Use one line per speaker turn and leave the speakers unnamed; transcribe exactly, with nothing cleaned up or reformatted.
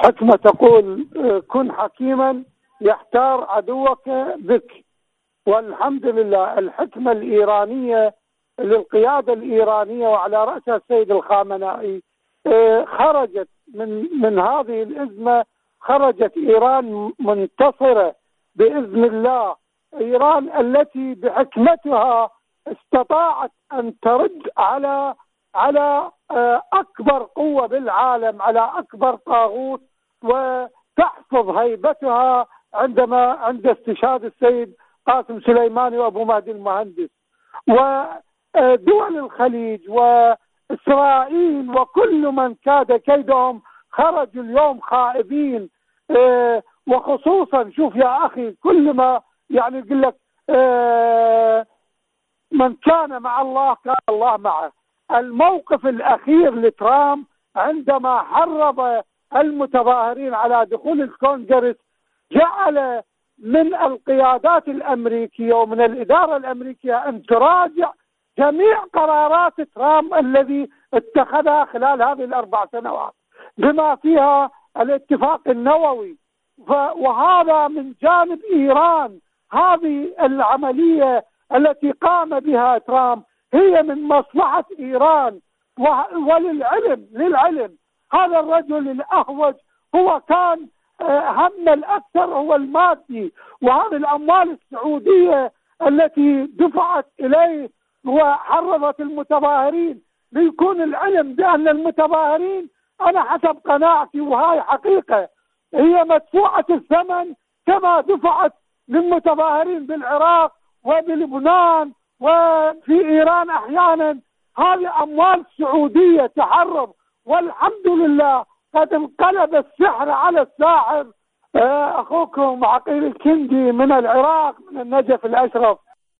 الحكمة تقول كن حكيما يحتار عدوك بك. والحمد لله الحكمة الإيرانية للقيادة الإيرانية وعلى رأسها السيد الخامنائي خرجت من من هذه الأزمة، خرجت إيران منتصرة بإذن الله. إيران التي بحكمتها استطاعت أن ترد على على أكبر قوة بالعالم، على أكبر طاغوت، وتحفظ هيبتها عندما عند استشهاد السيد قاسم سليماني وأبو مهدي المهندس. ودول الخليج وإسرائيل وكل من كاد كيدهم خرجوا اليوم خائبين. وخصوصا شوف يا أخي، كل ما يعني يقول لك من كان مع الله كان الله معه. الموقف الأخير لترامب عندما حرض المتظاهرين على دخول الكونغرس جعل من القيادات الأمريكية ومن الإدارة الأمريكية أن تراجع جميع قرارات ترامب الذي اتخذها خلال هذه الأربع سنوات بما فيها الاتفاق النووي. وهذا من جانب إيران. هذه العملية التي قام بها ترامب هي من مصلحة إيران. وللعلم للعلم هذا الرجل الأهوج هو كان هم الأكثر هو المادي، وهذه الأموال السعودية التي دفعت إليه وحرضت المتظاهرين. ليكون العلم بأن المتظاهرين، أنا حسب قناعتي وهاي حقيقة، هي مدفوعة الثمن كما دفعت للمتظاهرين بالعراق وبلبنان وفي إيران أحيانا. هذه أموال سعودية تحرض، والحمد لله قد انقلب السحر على الساحر. أخوكم عقيل الكندي من العراق من النجف الأشرف.